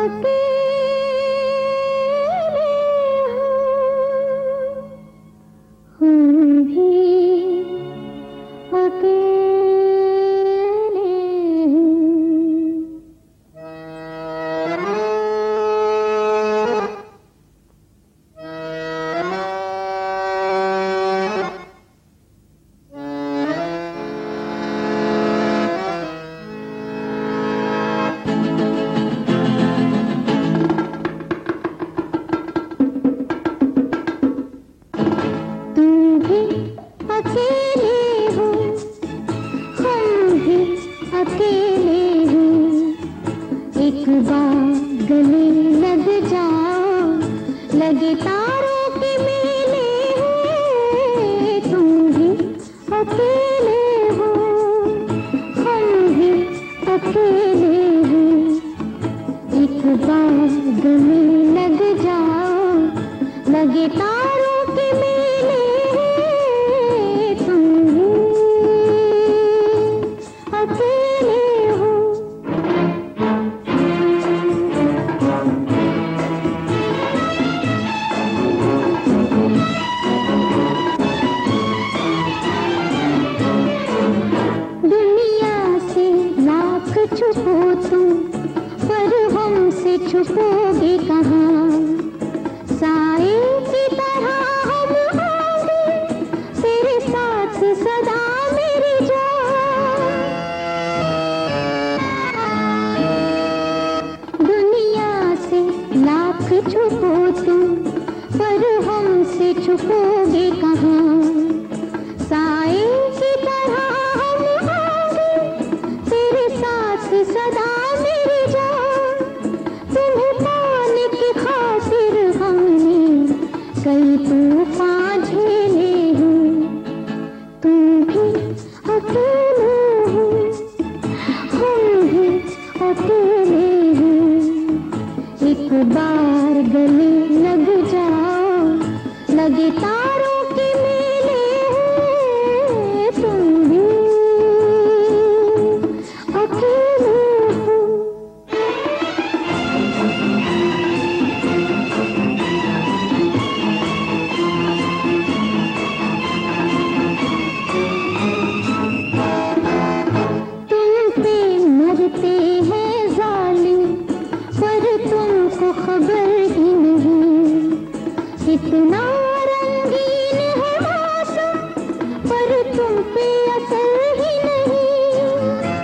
गले लग जाओ, लगे तारों के मेले हैं। तुम भी अकेले हो, हम भी अकेले हैं। एक बार गले लग जाओ, लगे तारों के मेले हैं। तुम भी अकेले हो। छुपो तुम, पर हमसे छुपोगे कहाँ? साए की तरह हम होंगे तेरे साथ सदा मेरी जान। दुनिया से लाख छुपो तुम, पर हमसे छुपोगे कहाँ? साए की तरह सदा मेरी जान। तुम्हें पाने की खातिर हमने कई तूफान झेले हैं। तुम भी अकेले हो, हम भी अकेले हैं। एक बार गले लग जाओ, लगे तारों के मेले हैं। तुम भी अकेले। खबर ही नहीं कितना रंगीन है मौसम, पर तुम पे असर ही नहीं।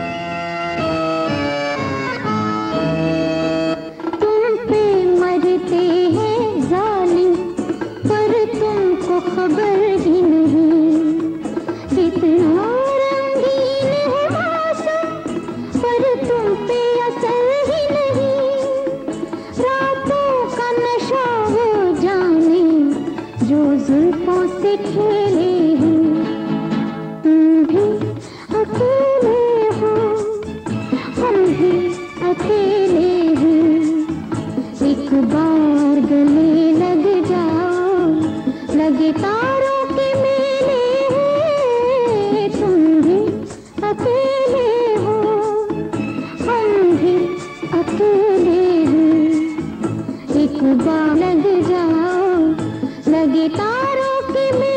तुम पे मरते हैं जालिम, पर तुमको खबर ही नहीं कितना रंगीन है मौसम, पर तुम पे असर ही नहीं। जो जुल्फों से खेले हैं। तुम भी अकेले हो, हम भी अकेले हैं। एक बार गले लग जाओ, लगे तारों के मेले हैं। तुम भी अकेले हो, हम भी अकेले हैं। एक बार लग जाओ, लगे तारों के